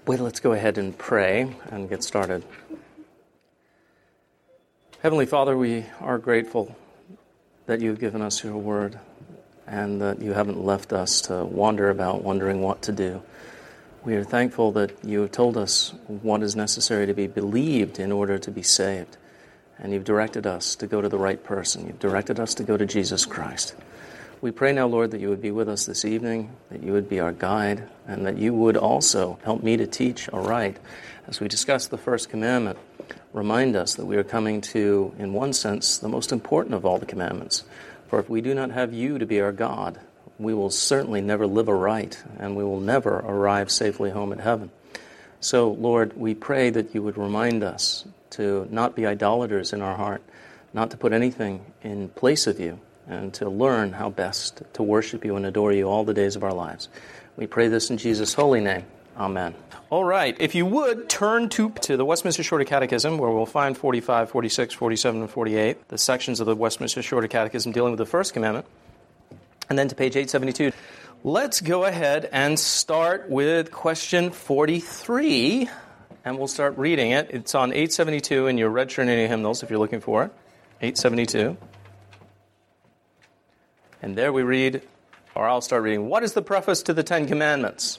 Well, let's go ahead and pray and get started. Heavenly Father, we are grateful that you've given us your word and that you haven't left us to wander about wondering what to do. We are thankful that you have told us what is necessary to be believed in order to be saved. And you've directed us to go to the right person. You've directed us to go to Jesus Christ. We pray now, Lord, that you would be with us this evening, that you would be our guide, and that you would also help me to teach aright. As we discuss the first commandment, remind us that we are coming to, in one sense, the most important of all the commandments. For if we do not have you to be our God, we will certainly never live aright, and we will never arrive safely home at heaven. So, Lord, we pray that you would remind us to not be idolaters in our heart, not to put anything in place of you, and to learn how best to worship you and adore you all the days of our lives. We pray this in Jesus' holy name. Amen. All right. If you would, turn to the Westminster Shorter Catechism, where we'll find 45, 46, 47, and 48, the sections of the Westminster Shorter Catechism dealing with the first commandment, and then to page 872. Let's go ahead and start with question 43, and we'll start reading it. It's on 872 in your Red Trinity hymnals, if you're looking for it. 872. And there we read, or I'll start reading, what is the preface to the Ten Commandments?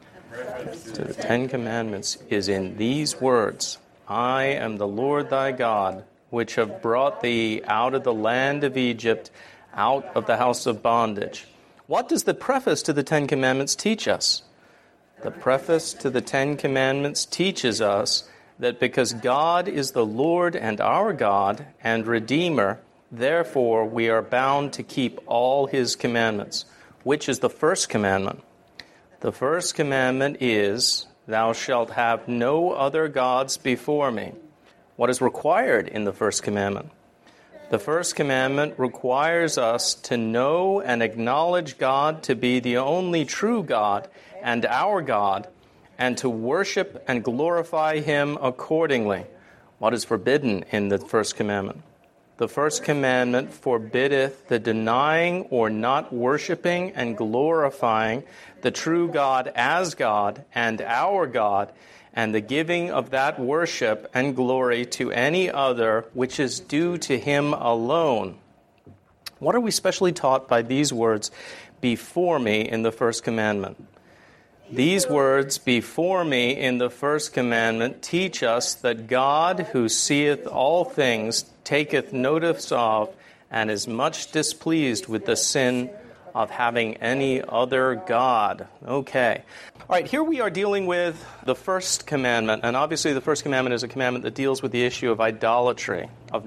To the Ten Commandments is in these words, I am the Lord thy God, which have brought thee out of the land of Egypt, out of the house of bondage. What does the preface to the Ten Commandments teach us? The preface to the Ten Commandments teaches us that because God is the Lord and our God and Redeemer, therefore, we are bound to keep all his commandments. Which is the first commandment? The first commandment is, thou shalt have no other gods before me. What is required in the first commandment? The first commandment requires us to know and acknowledge God to be the only true God and our God, and to worship and glorify him accordingly. What is forbidden in the first commandment? The first commandment forbiddeth the denying or not worshiping and glorifying the true God as God and our God, and the giving of that worship and glory to any other which is due to him alone. What are we specially taught by these words, before me, in the first commandment? These words, before me, in the first commandment, teach us that God, who seeth all things, taketh notice of, and is much displeased with the sin of having any other God. Okay. All right, here we are dealing with the first commandment, and obviously the first commandment is a commandment that deals with the issue of idolatry, of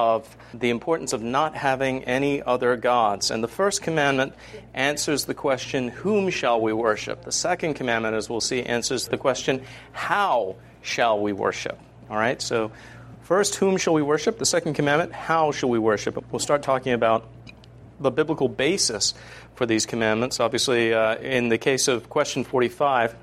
the importance of not having any other gods. And the first commandment answers the question, whom shall we worship? The second commandment, as we'll see, answers the question, how shall we worship? All right, so first, whom shall we worship? The second commandment, how shall we worship? We'll start talking about the biblical basis for these commandments. Obviously, in the case of question 45,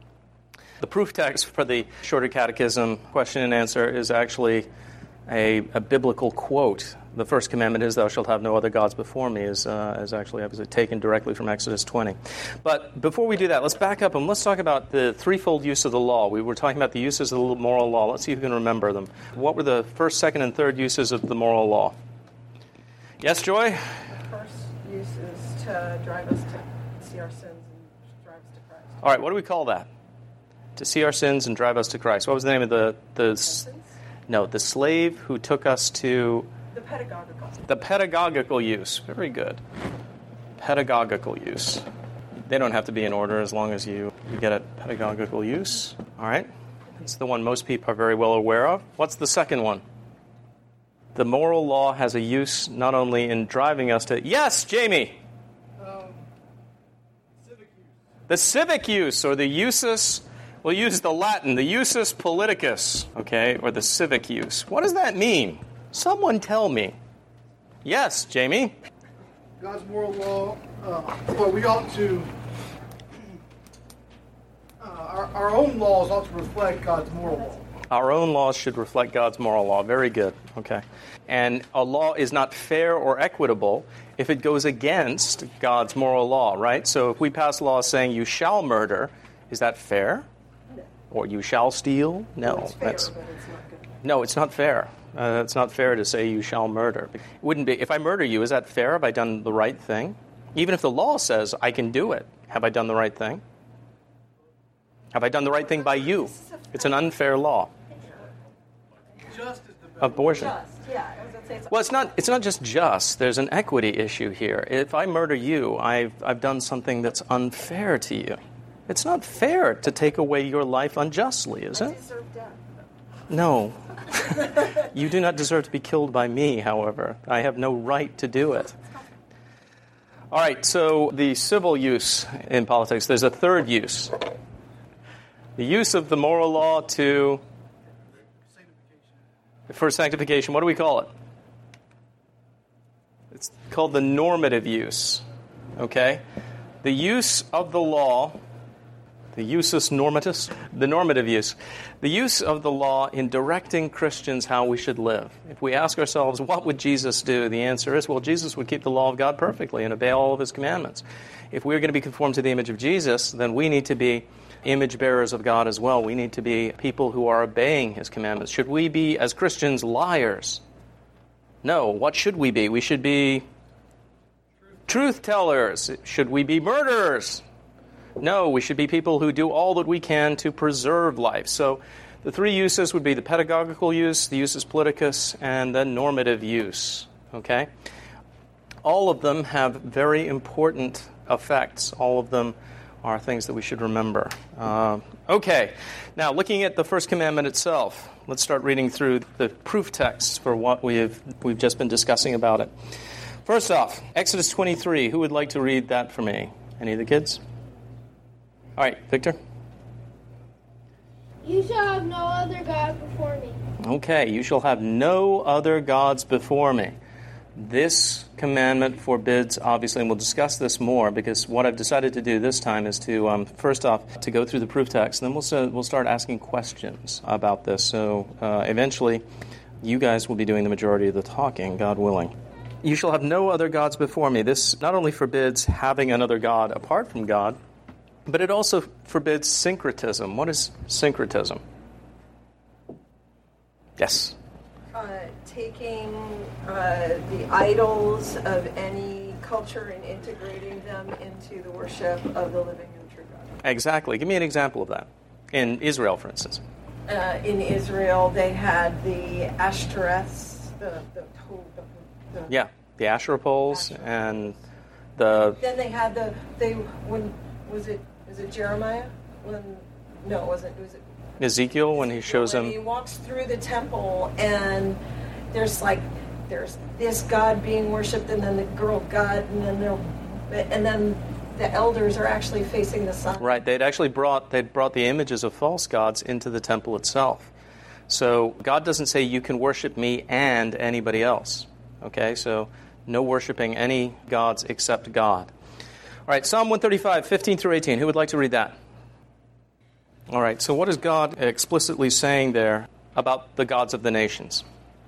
the proof text for the Shorter Catechism question and answer is actually a biblical quote. The first commandment is, thou shalt have no other gods before me, is actually obviously taken directly from Exodus 20. But before we do that, let's back up and let's talk about the threefold use of the law. We were talking about the uses of the moral law. Let's see if we can remember them. What were the first, second, and third uses of the moral law? Yes, Joy? The first use is to drive us to see our sins and drive us to Christ. All right, what do we call that? To see our sins and drive us to Christ. What was the name of the slave who took us to... The pedagogical use. Very good. Pedagogical use. They don't have to be in order as long as you get it. Pedagogical use. All right. It's the one most people are very well aware of. What's the second one? The moral law has a use not only in driving us to... Yes, Jamie! Civic use. The civic use, or the usus... We'll use the Latin, the usus politicus, okay, or the civic use. What does that mean? Someone tell me. Yes, Jamie? God's moral law, well, we ought to, our own laws ought to reflect God's moral law. Our own laws should reflect God's moral law. Very good. Okay. And a law is not fair or equitable if it goes against God's moral law, right? So if we pass laws saying you shall murder, is that fair? Or you shall steal? No, It's fair, but it's not good. No, it's not fair. It's not fair to say you shall murder. It wouldn't be. If I murder you, is that fair? Have I done the right thing? Even if the law says I can do it, have I done the right thing? Have I done the right thing by you? It's an unfair law. Just is the best. Abortion. Just, yeah. I was gonna say Well, it's not just just. There's an equity issue here. If I murder you, I've done something that's unfair to you. It's not fair to take away your life unjustly, is I it? deserve death. No. You do not deserve to be killed by me, however. I have no right to do it. All right, so the civil use in politics, there's a third use. The use of the moral law for sanctification. What do we call it? It's called the normative use. Okay? The use of the law, the usus normatus, the normative use. The use of the law in directing Christians how we should live. If we ask ourselves, what would Jesus do? The answer is, well, Jesus would keep the law of God perfectly and obey all of his commandments. If we're going to be conformed to the image of Jesus, then we need to be image bearers of God as well. We need to be people who are obeying his commandments. Should we be, as Christians, liars? No. What should we be? We should be truth tellers. Should we be murderers? No, we should be people who do all that we can to preserve life. So the three uses would be the pedagogical use, the usus politicus, and the normative use. Okay? All of them have very important effects. All of them are things that we should remember. Okay, now looking at the first commandment itself, let's start reading through the proof texts for what we've just been discussing about it. First off, Exodus 23. Who would like to read that for me? Any of the kids? All right, Victor? You shall have no other God before me. Okay, you shall have no other gods before me. This commandment forbids, obviously, and we'll discuss this more, because what I've decided to do this time is to, first off, to go through the proof text, and then we'll start asking questions about this. So eventually, you guys will be doing the majority of the talking, God willing. You shall have no other gods before me. This not only forbids having another God apart from God, but it also forbids syncretism. What is syncretism? Yes? Taking the idols of any culture and integrating them into the worship of the living and true God. Exactly. Give me an example of that. In Israel, for instance. In Israel, they had the Ashtoreths, the Asherah poles, Asherah. And the... Then they had when was it Jeremiah? It wasn't. Ezekiel, when he shows when him... he walks through the temple and there's this God being worshipped, and then the girl God, and then the elders are actually facing the sun. Right, they'd brought the images of false gods into the temple itself. So God doesn't say you can worship me and anybody else. Okay, so no worshiping any gods except God. All right, Psalm 135, 15 through 18. Who would like to read that? All right, so what is God explicitly saying there about the gods of the nations?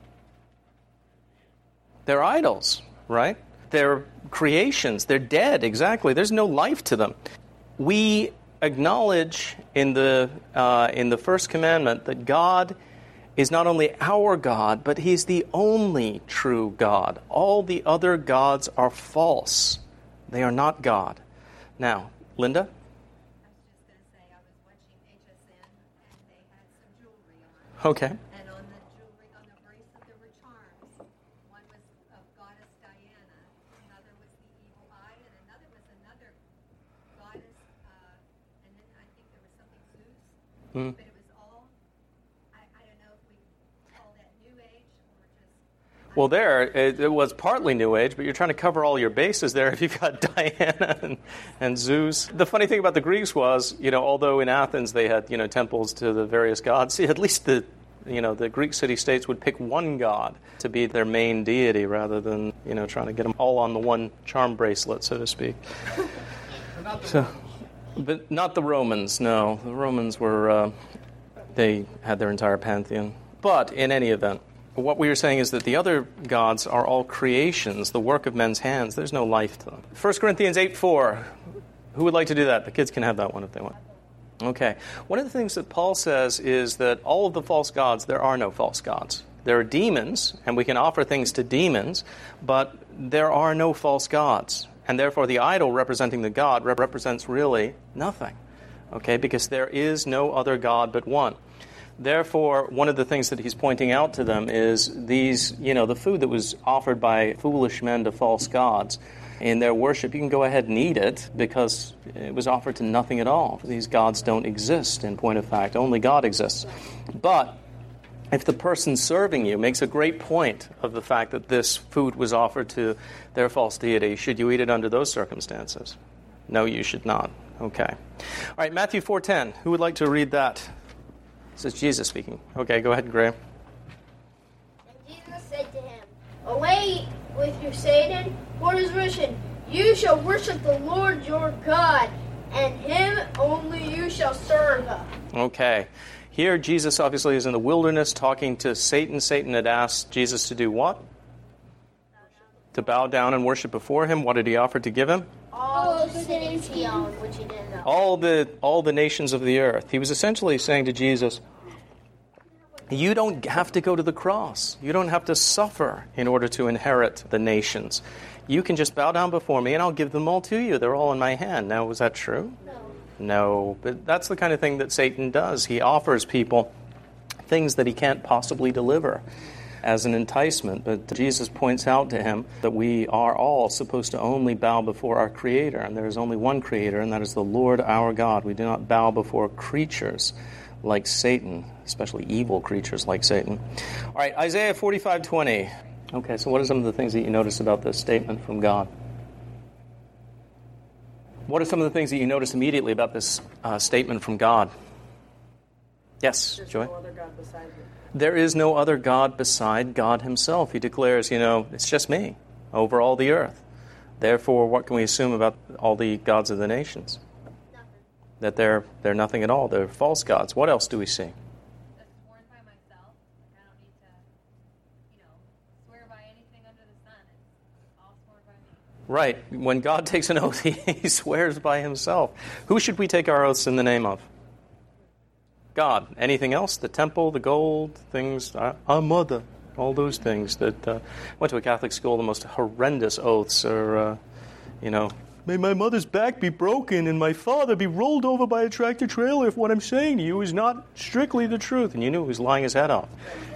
They're idols, right? They're creations. They're dead, exactly. There's no life to them. We acknowledge in the first commandment that God is not only our God, but he's the only true God. All the other gods are false. They are not God. Now, Linda? I was just going to say, I was watching HSN, and they had some jewelry on. Okay. And on the jewelry, on the bracelet, there were charms. One was of goddess Diana, another was the evil eye, and another was another goddess, and then I think there was something Zeus. But it was all, I don't know if we call that New Age or just... Well, it was partly New Age, but you're trying to cover all your bases there if you've got Diana and Zeus. The funny thing about the Greeks was, although in Athens they had, temples to the various gods, at least the Greek city-states would pick one god to be their main deity rather than, trying to get them all on the one charm bracelet, so to speak. But not the Romans, no. The Romans were, they had their entire pantheon. But in any event, what we are saying is that the other gods are all creations, the work of men's hands. There's no life to them. 1 Corinthians 8:4. Who would like to do that? The kids can have that one if they want. Okay. One of the things that Paul says is that all of the false gods, there are no false gods. There are demons, and we can offer things to demons, but there are no false gods. And therefore the idol representing the god represents really nothing. Okay, because there is no other God but one. Therefore, one of the things that he's pointing out to them is these, the food that was offered by foolish men to false gods in their worship, you can go ahead and eat it because it was offered to nothing at all. These gods don't exist in point of fact. Only God exists. But if the person serving you makes a great point of the fact that this food was offered to their false deity, should you eat it under those circumstances? No, you should not. Okay. All right, Matthew 4:10. Who would like to read that? This is Jesus speaking. Okay, go ahead, Graham. And Jesus said to him, "Away with you, Satan, for it is written, you shall worship the Lord your God, and him only you shall serve." Okay. Here, Jesus obviously is in the wilderness talking to Satan. Satan had asked Jesus to do what? To bow down and worship before him. What did he offer to give him? All the cities he owned, which he didn't know. All the nations of the earth. He was essentially saying to Jesus, you don't have to go to the cross. You don't have to suffer in order to inherit the nations. You can just bow down before me and I'll give them all to you. They're all in my hand. Now, was that true? No, but that's the kind of thing that Satan does. He offers people things that he can't possibly deliver as an enticement. But Jesus points out to him that we are all supposed to only bow before our Creator, and there is only one Creator, and that is the Lord our God. We do not bow before creatures like Satan, especially evil creatures like Satan. All right, Isaiah 45:20. Okay, so what are some of the things that you notice about this statement from God? What are some of the things that you notice immediately about this statement from God? Yes, Joy? There's no other God beside me. There is no other God beside God himself. He declares, it's just me over all the earth. Therefore, what can we assume about all the gods of the nations? Nothing. That they're nothing at all. They're false gods. What else do we see? That's sworn by myself. I don't need to, swear by anything under the sun. It's all sworn by me. Right. When God takes an oath, he swears by himself. Who should we take our oaths in the name of? God. Anything else? The temple, the gold, things, our mother, all those things that went to a Catholic school. The most horrendous oaths are, may my mother's back be broken and my father be rolled over by a tractor trailer if what I'm saying to you is not strictly the truth. And you knew he was lying his head off.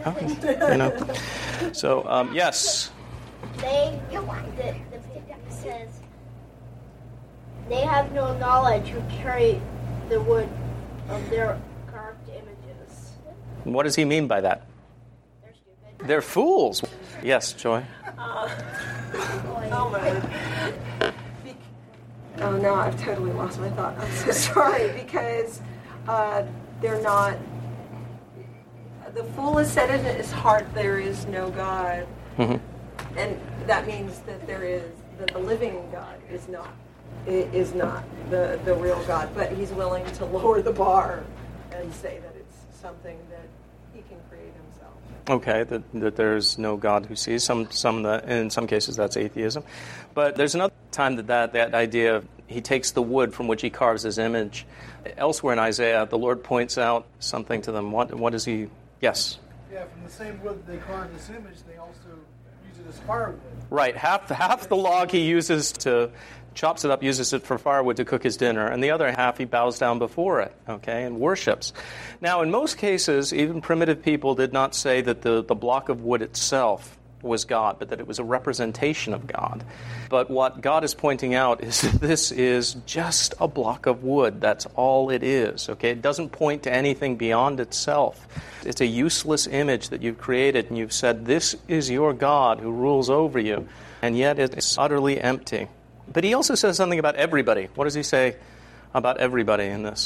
So, yes. The says, they have no knowledge who carry the wood of their carved images. What does he mean by that? They're stupid. They're fools. Yes, Joy. Oh, man. Oh, no, I've totally lost my thought. I'm so sorry, because they're not... The fool has said in his heart, there is no God. Mm-hmm. And that means that that the living God is not the real God. But he's willing to lower the bar and say that it's something that he can create himself. Okay, that there's no God who sees. In some cases that's atheism. But there's another time that idea of he takes the wood from which he carves his image. Elsewhere in Isaiah, the Lord points out something to them. What is he? Yes? Yeah, from the same wood that they carved this image, they also use it as firewood. Right, half the log he uses chops it up, uses it for firewood to cook his dinner, and the other half he bows down before it, okay, and worships. Now, in most cases, even primitive people did not say that the block of wood itself was God, but that it was a representation of God. But what God is pointing out is that this is just a block of wood. That's all it is, okay? It doesn't point to anything beyond itself. It's a useless image that you've created, and you've said, this is your God who rules over you, and yet it's utterly empty. But he also says something about everybody. What does he say about everybody in this?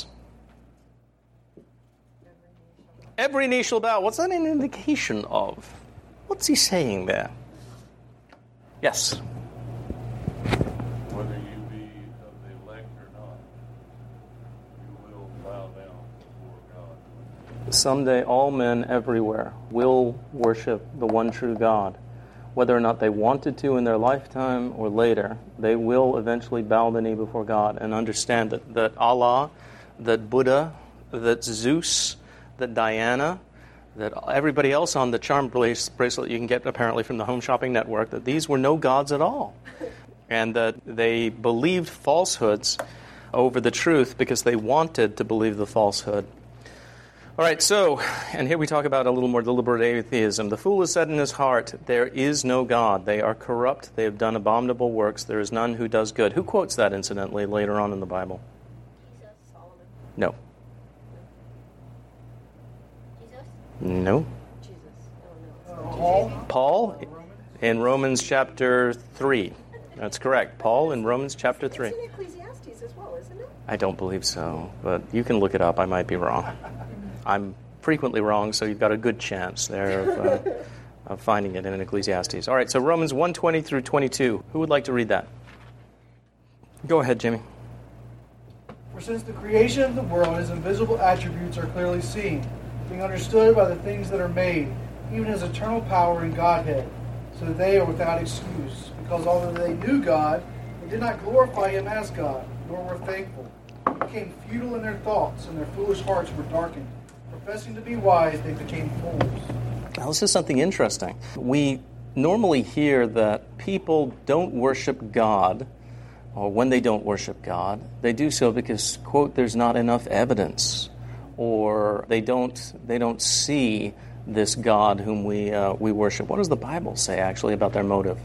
Every knee shall bow. What's that an indication of? What's he saying there? Yes? Whether you be of the elect or not, you will bow down before God. Someday all men everywhere will worship the one true God. Whether or not they wanted to in their lifetime or later, they will eventually bow the knee before God and understand that Allah, that Buddha, that Zeus, that Diana, that everybody else on the charm bracelet you can get apparently from the Home Shopping Network, that these were no gods at all. And that they believed falsehoods over the truth because they wanted to believe the falsehood. All right, so, and here we talk about a little more deliberate atheism. The fool has said in his heart, there is no God. They are corrupt. They have done abominable works. There is none who does good. Who quotes that, incidentally, later on in the Bible? Jesus. Solomon. No. Jesus. No. Jesus. Oh, no. Paul in Romans chapter 3. That's correct. Paul in Romans chapter 3. It's in Ecclesiastes as well, isn't it? I don't believe so, but you can look it up. I might be wrong. I'm frequently wrong, so you've got a good chance there of finding it in Ecclesiastes. All right, so Romans 1:20 through 22. Who would like to read that? Go ahead, Jimmy. For since the creation of the world, his invisible attributes are clearly seen, being understood by the things that are made, even his eternal power and Godhead, so that they are without excuse. Because although they knew God, they did not glorify him as God, nor were thankful. They became futile in their thoughts, and their foolish hearts were darkened. Professing to be wise, they became fools. Now, this is something interesting. We normally hear that people don't worship God, or when they don't worship God, they do so because, quote, there's not enough evidence, or they don't see this God whom we worship. What does the Bible say, actually, about their motive?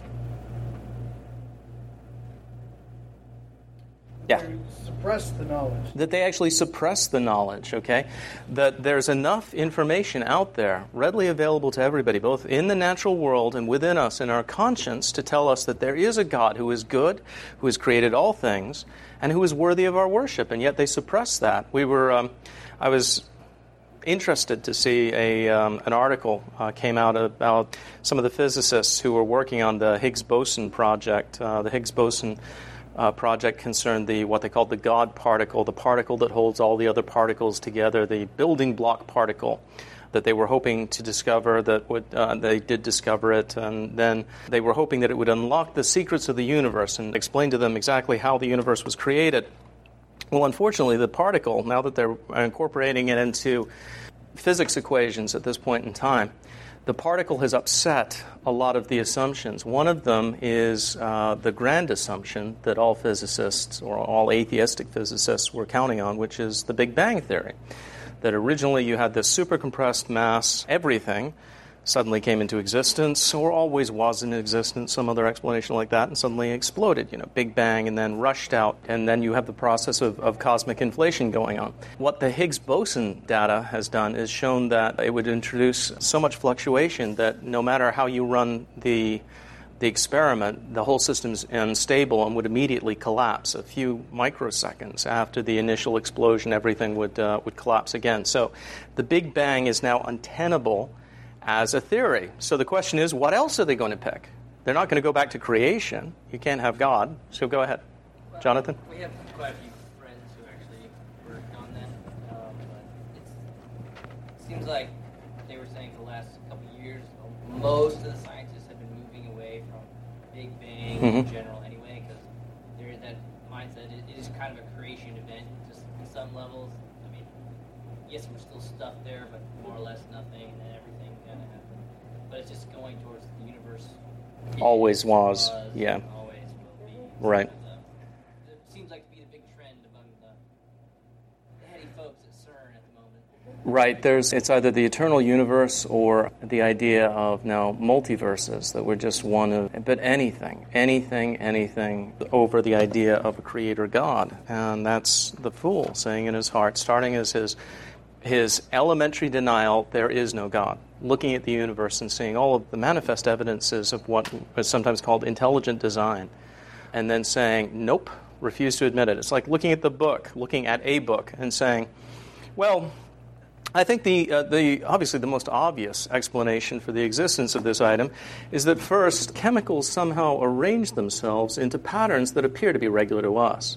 Yeah. They suppress the knowledge. That they actually suppress the knowledge, okay? That there's enough information out there, readily available to everybody, both in the natural world and within us, in our conscience, to tell us that there is a God who is good, who has created all things, and who is worthy of our worship, and yet they suppress that. I was interested to see an article came out about some of the physicists who were working on the Higgs boson project. The Higgs boson project concerned what they called the God particle, the particle that holds all the other particles together, the building block particle that they were hoping to discover. They did discover it, and then they were hoping that it would unlock the secrets of the universe and explain to them exactly how the universe was created. Well, unfortunately, the particle, now that they're incorporating it into physics equations at this point in time, the particle has upset a lot of the assumptions. One of them is the grand assumption that all physicists, or all atheistic physicists, were counting on, which is the Big Bang theory. That originally you had this super compressed mass, everything suddenly came into existence, or always was in existence, some other explanation like that, and suddenly exploded, Big Bang, and then rushed out, and then you have the process of cosmic inflation going on. What the Higgs boson data has done is shown that it would introduce so much fluctuation that no matter how you run the experiment, the whole system's unstable and would immediately collapse. A few microseconds after the initial explosion, everything would collapse again. So the Big Bang is now untenable as a theory. So the question is, what else are they going to pick? They're not going to go back to creation. You can't have God. So go ahead. Well, Jonathan? We have quite a few friends who actually worked on that. But it seems like they were saying for the last couple of years, most of the scientists have been moving away from Big Bang in general anyway, because there is that mindset. It is kind of a creation event, just in some levels. I mean, yes, we're still stuff there, but more or less nothing, and then everything kind of happened. But it's just going towards the universe. Always was, yeah. And always will be. Right. It seems like to be the big trend among the heady folks at CERN at the moment. Right. It's either the eternal universe or the idea of now multiverses, that we're just one of, but anything over the idea of a creator God. And that's the fool saying in his heart, starting as his elementary denial, there is no God. Looking at the universe and seeing all of the manifest evidences of what is sometimes called intelligent design, and then saying, nope, refuse to admit it. It's like looking at a book, and saying, well, I think the obviously the most obvious explanation for the existence of this item is that first, chemicals somehow arrange themselves into patterns that appear to be regular to us.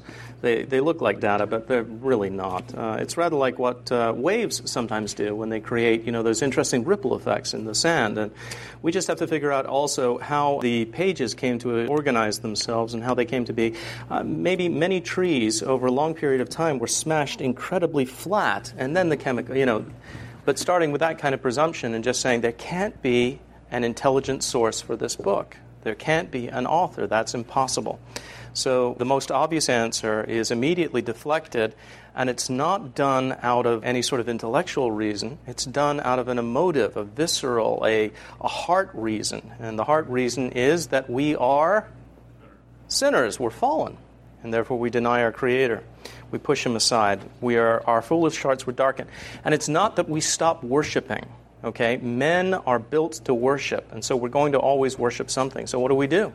They look like data, but they're really not. It's rather like what waves sometimes do when they create, those interesting ripple effects in the sand. And we just have to figure out also how the pages came to organize themselves and how they came to be. Maybe many trees over a long period of time were smashed incredibly flat, and then the chemical, But starting with that kind of presumption and just saying there can't be an intelligent source for this book. There can't be an author. That's impossible. So the most obvious answer is immediately deflected, and it's not done out of any sort of intellectual reason. It's done out of an emotive, a visceral, a heart reason. And the heart reason is that we are sinners. We're fallen, and therefore we deny our Creator. We push Him aside. Our foolish hearts were darkened. And it's not that we stop worshiping. Okay? Men are built to worship, and so we're going to always worship something. So what do?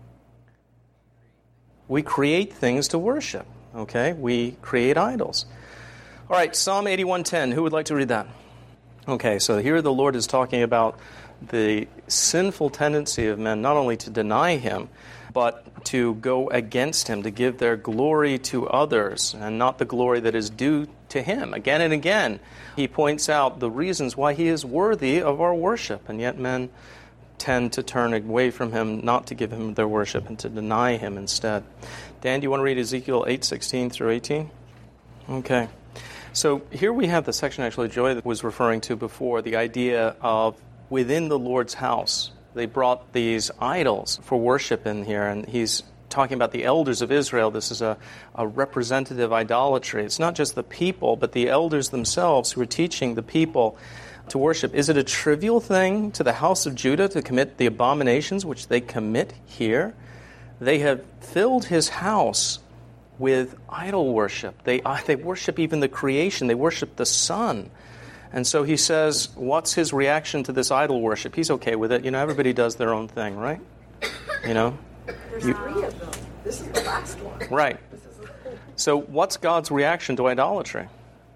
We create things to worship. Okay? We create idols. All right, Psalm 81:10. Who would like to read that? Okay, so here the Lord is talking about the sinful tendency of men not only to deny Him, but to go against Him, to give their glory to others, and not the glory that is due to Him. Again and again, He points out the reasons why He is worthy of our worship, and yet men tend to turn away from Him, not to give Him their worship, and to deny Him instead. Dan, do you want to read Ezekiel 8:16 through 18? Okay. So here we have the section actually Joy was referring to before, the idea of within the Lord's house. They brought these idols for worship in here, and he's talking about the elders of Israel. This is a representative idolatry. It's not just the people, but the elders themselves who are teaching the people to worship. Is it a trivial thing to the house of Judah to commit the abominations which they commit here? They have filled His house with idol worship. They worship even the creation. They worship the sun. And so He says, what's His reaction to this idol worship? He's okay with it. Everybody does their own thing, right? There's 3 of them. This is the last one. Right. So what's God's reaction to idolatry?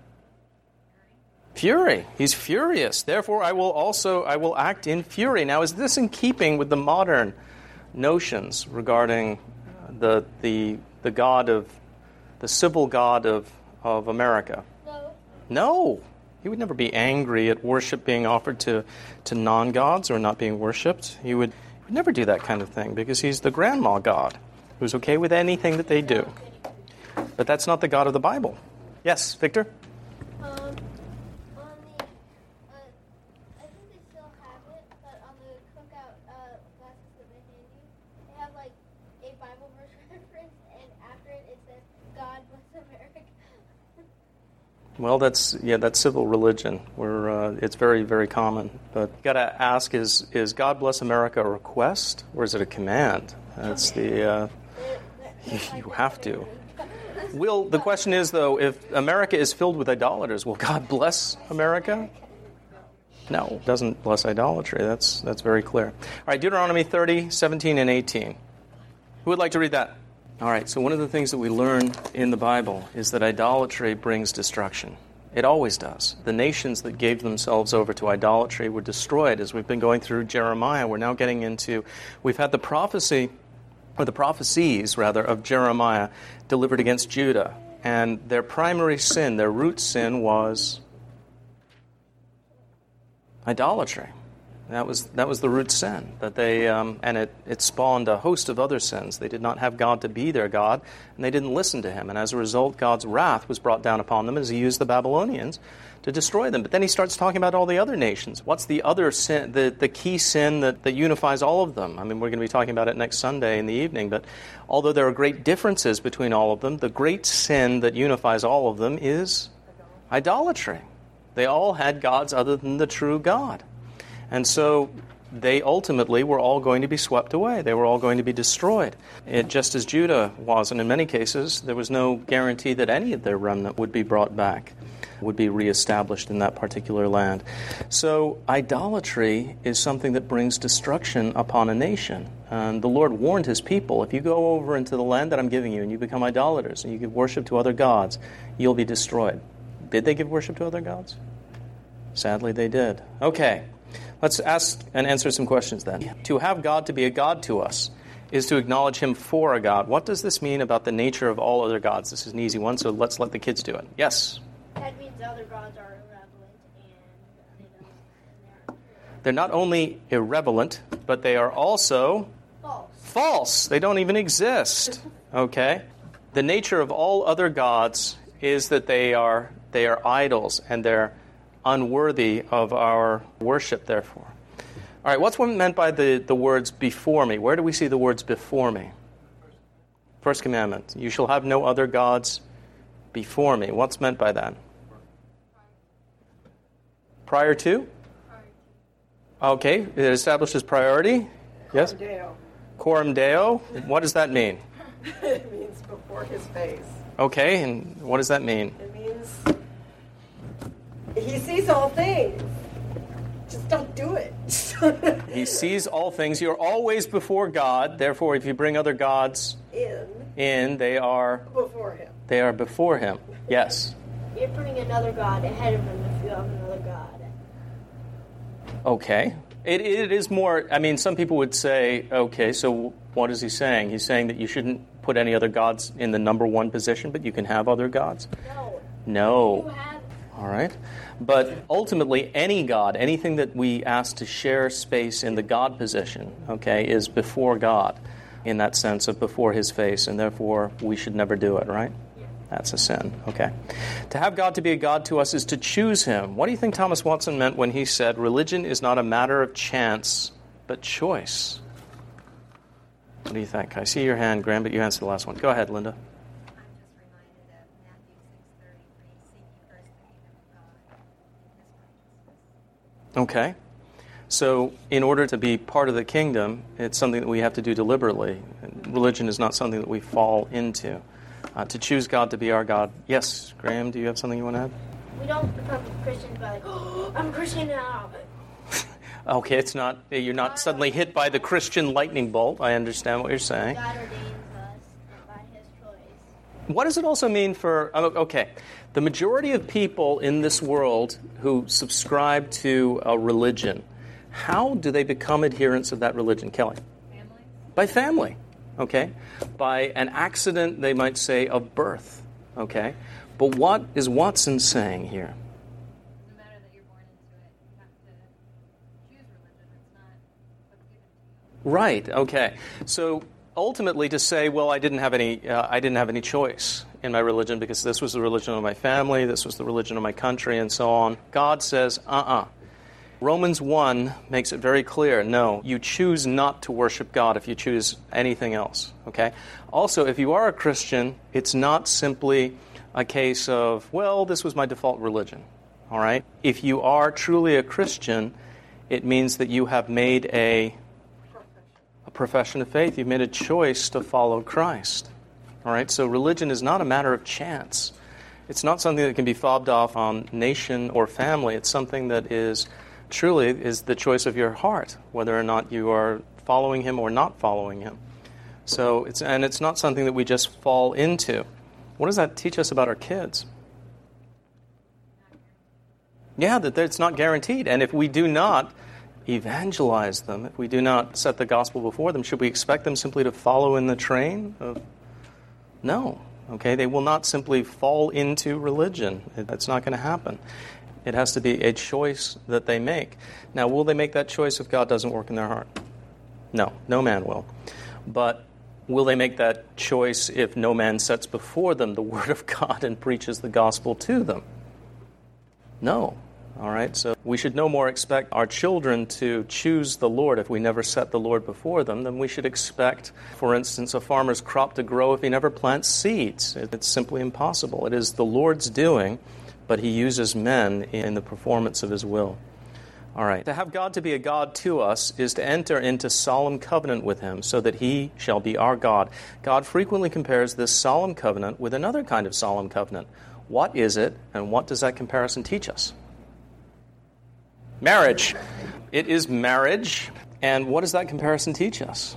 Fury. He's furious. Therefore, I will act in fury. Now, is this in keeping with the modern notions regarding the civil God of America? No. He would never be angry at worship being offered to non-gods or not being worshipped. He would never do that kind of thing because He's the grandma God who's okay with anything that they do. But that's not the God of the Bible. Yes, Victor? I think they still have it, but on the cookout glasses that they hand you, they have like a Bible verse reference, and after it says, God bless America. Well, that's civil religion. It's very, very common. But you got to ask: is "God Bless America" a request or is it a command? That's you have to. The question is though, if America is filled with idolaters, will God bless America? No, it doesn't bless idolatry. That's very clear. All right, Deuteronomy 30:17 and 18. Who would like to read that? All right, so one of the things that we learn in the Bible is that idolatry brings destruction. It always does. The nations that gave themselves over to idolatry were destroyed. As we've been going through Jeremiah, we're now getting into, we've had the prophecies, of Jeremiah delivered against Judah. And their primary sin, their root sin was idolatry. That was the root sin that they and it spawned a host of other sins. They did not have God to be their God, and they didn't listen to Him. And as a result, God's wrath was brought down upon them as He used the Babylonians to destroy them. But then He starts talking about all the other nations. What's the other sin, the key sin that unifies all of them? I mean, we're going to be talking about it next Sunday in the evening. But although there are great differences between all of them, the great sin that unifies all of them is idolatry. They all had gods other than the true God. And so they ultimately were all going to be swept away. They were all going to be destroyed. Just as Judah was, and in many cases, there was no guarantee that any of their remnant would be brought back, would be reestablished in that particular land. So idolatry is something that brings destruction upon a nation. And the Lord warned His people, if you go over into the land that I'm giving you and you become idolaters and you give worship to other gods, you'll be destroyed. Did they give worship to other gods? Sadly, they did. Okay. Let's ask and answer some questions then. To have God to be a God to us, is to acknowledge him for a God. What does this mean about the nature of all other gods? This is an easy one, so let's let the kids do it. Yes? That means other gods are irrelevant and They're not only irrelevant, but they are also false. They don't even exist. Okay? The nature of all other gods is that they are idols, and they're unworthy of our worship, therefore. All right, what's meant by the words before me? Where do we see the words before me? First commandment. You shall have no other gods before me. What's meant by that? Prior to? Okay, it establishes priority. Yes? Deo. Coram Deo. What does that mean? It means before his face. Okay, and what does that mean? It means he sees all things. Just don't do it. He sees all things. You're always before God. Therefore, if you bring other gods in, they are before him. They are before him. Yes. you're putting another god ahead of him if you have another god. Okay. It is more, I mean, some people would say, okay, so what is he saying? He's saying that you shouldn't put any other gods in the number one position, but you can have other gods? No. You have. All right. But ultimately, any God, anything that we ask to share space in the God position, okay, is before God in that sense of before his face, and therefore we should never do it, right? Yeah. That's a sin, okay. To have God to be a God to us is to choose him. What do you think Thomas Watson meant when he said, religion is not a matter of chance, but choice? What do you think? I see your hand, Graham, but you answered the last one. Go ahead, Linda. I'm just reminded of Matthew 6:33, seek ye first the kingdom of God and his righteousness. Okay. So in order to be part of the kingdom, it's something that we have to do deliberately. Religion is not something that we fall into. To choose God to be our God. Yes, Graham, do you have something you want to add? We don't become Christians by like, oh, I'm a Christian now. Okay, it's not, you're not suddenly hit by the Christian lightning bolt. I understand what you're saying. God ordains us by his choice. What does it also mean for, okay, the majority of people in this world who subscribe to a religion, how do they become adherents of that religion? Kelly? Family? By family, okay? By an accident, they might say, of birth, okay? But what is Watson saying here? No matter that you're born into it, you have to choose religion. It's not what's given to you. Right, okay. So ultimately to say, well, I didn't have any choice in my religion because this was the religion of my family, this was the religion of my country, and so on. God says, Romans 1 makes it very clear, no, you choose not to worship God if you choose anything else, okay? Also, if you are a Christian, it's not simply a case of, well, this was my default religion, all right? If you are truly a Christian, it means that you have made a profession of faith. You've made a choice to follow Christ, all right? So religion is not a matter of chance. It's not something that can be fobbed off on nation or family. It's something that is truly is the choice of your heart, whether or not you are following him or not following him. So it's not something that we just fall into. What does that teach us about our kids? Yeah, that it's not guaranteed. And if we do not evangelize them, if we do not set the gospel before them, should we expect them simply to follow in the train? No. Okay, they will not simply fall into religion. That's not going to happen. It has to be a choice that they make. Now, will they make that choice if God doesn't work in their heart? No, no man will. But will they make that choice if no man sets before them the Word of God and preaches the gospel to them? No. All right, so we should no more expect our children to choose the Lord if we never set the Lord before them than we should expect, for instance, a farmer's crop to grow if he never plants seeds. It's simply impossible. It is the Lord's doing, but he uses men in the performance of his will. All right. To have God to be a God to us is to enter into solemn covenant with him so that he shall be our God. God frequently compares this solemn covenant with another kind of solemn covenant. What is it, and what does that comparison teach us? Marriage. It is marriage. And what does that comparison teach us?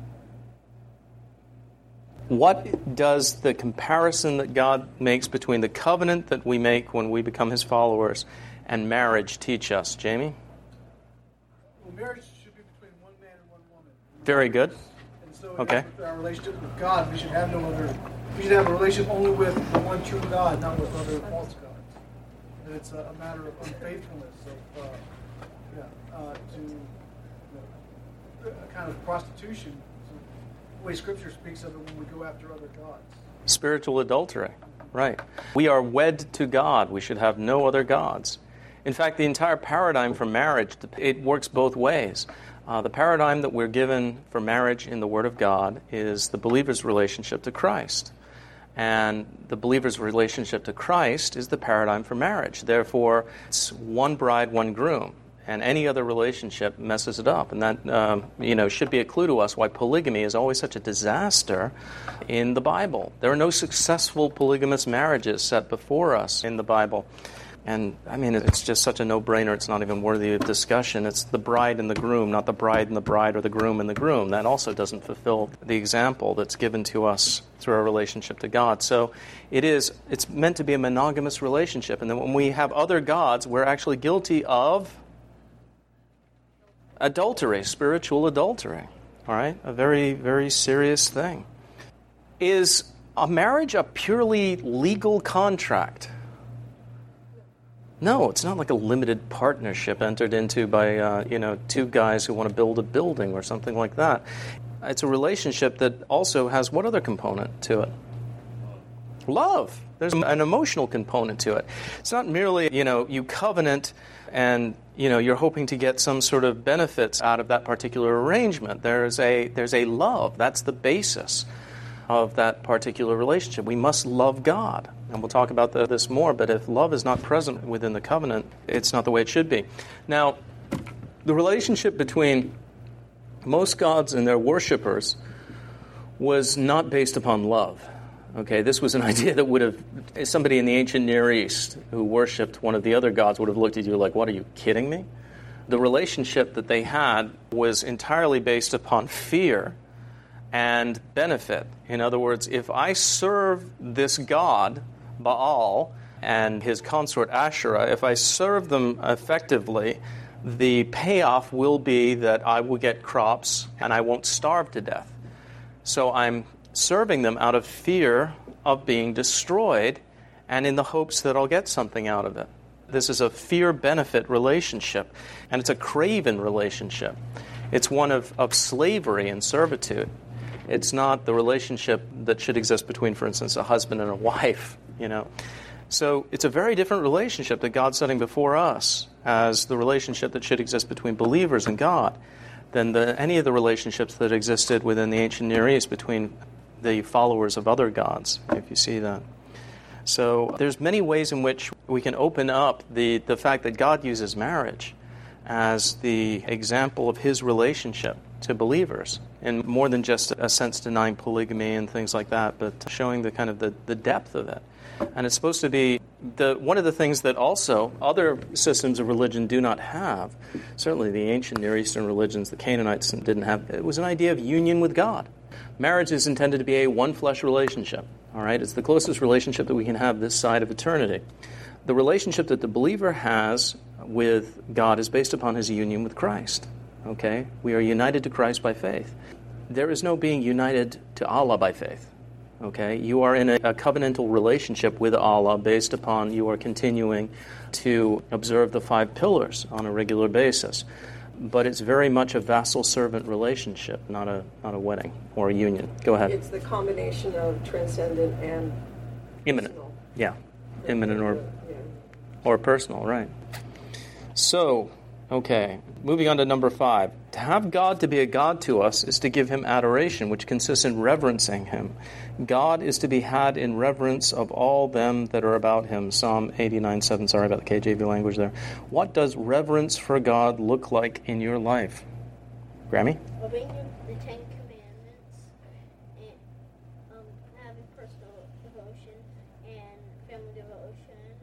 What does the comparison that God makes between the covenant that we make when we become his followers and marriage teach us? Jamie? Well, marriage should be between one man and one woman. Very good. And so Okay. With our relationship with God, we should have no other. We should have a relationship only with the one true God, not with other false gods. That it's a matter of unfaithfulness, to a kind of prostitution. The way Scripture speaks of it when we go after other gods. Spiritual adultery, right. We are wed to God. We should have no other gods. In fact, the entire paradigm for marriage, it works both ways. The paradigm that we're given for marriage in the Word of God is the believer's relationship to Christ. And the believer's relationship to Christ is the paradigm for marriage. Therefore, it's one bride, one groom. And any other relationship messes it up. And that, should be a clue to us why polygamy is always such a disaster in the Bible. There are no successful polygamous marriages set before us in the Bible. And, it's just such a no-brainer. It's not even worthy of discussion. It's the bride and the groom, not the bride and the bride or the groom and the groom. That also doesn't fulfill the example that's given to us through our relationship to God. So it's meant to be a monogamous relationship. And then when we have other gods, we're actually guilty of adultery, spiritual adultery. All right? A very, very serious thing. Is a marriage a purely legal contract? No, it's not like a limited partnership entered into by, two guys who want to build a building or something like that. It's a relationship that also has what other component to it? Love. There's an emotional component to it. It's not merely, you covenant and, you're hoping to get some sort of benefits out of that particular arrangement. There's a love. That's the basis of that particular relationship. We must love God. And we'll talk about this more, but if love is not present within the covenant, it's not the way it should be. Now, the relationship between most gods and their worshipers was not based upon love. Okay, this was an idea that would have, somebody in the ancient Near East who worshipped one of the other gods would have looked at you like, what, are you kidding me? The relationship that they had was entirely based upon fear and benefit. In other words, if I serve this god, Baal, and his consort Asherah, if I serve them effectively, the payoff will be that I will get crops and I won't starve to death. So I'm serving them out of fear of being destroyed and in the hopes that I'll get something out of it. This is a fear-benefit relationship, and it's a craven relationship. It's one of slavery and servitude. It's not the relationship that should exist between, for instance, a husband and a wife, So it's a very different relationship that God's setting before us as the relationship that should exist between believers and God than any of the relationships that existed within the ancient Near East between the followers of other gods, if you see that. So there's many ways in which we can open up the fact that God uses marriage as the example of his relationship to believers, in more than just a sense denying polygamy and things like that, but showing the kind of the depth of it. And it's supposed to be one of the things that also other systems of religion do not have. Certainly the ancient Near Eastern religions, the Canaanites didn't have. It was an idea of union with God. Marriage is intended to be a one-flesh relationship. All right, it's the closest relationship that we can have this side of eternity. The relationship that the believer has with God is based upon his union with Christ. Okay, we are united to Christ by faith. There is no being united to Allah by faith. Okay, you are in a covenantal relationship with Allah based upon you are continuing to observe the 5 pillars on a regular basis. But it's very much a vassal-servant relationship, not a wedding or a union. Go ahead. It's the combination of transcendent and immanent. personal. Yeah, immanent or personal, right. So, okay, moving on to number 5. To have God to be a God to us is to give him adoration, which consists in reverencing him. God is to be had in reverence of all them that are about him. Psalm 89:7. Sorry about the KJV language there. What does reverence for God look like in your life? Grammy? Obeying the 10 Commandments, and having personal devotion and family devotion.